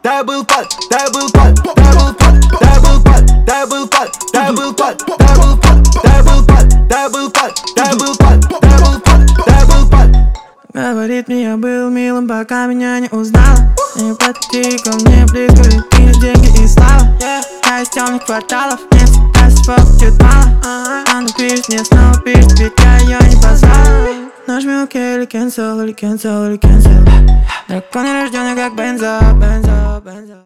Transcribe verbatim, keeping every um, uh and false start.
double pot, double pot, double pot, double pot, double pot, double pot, double pot, double pot, double pot, double pot, double pot, double pot. Говорит мне, я был милым, пока меня не узнала. Не подходи ко мне близко, ведь ты не деньги и слава. Я из темных кварталов, мне всегда всего будет мало. Она пишет, мне снова пишет, ведь я ее не позвала. Нажми ОК или cancel, или cancel, или cancel. Драконы рождены как бензо, бензо, бензо.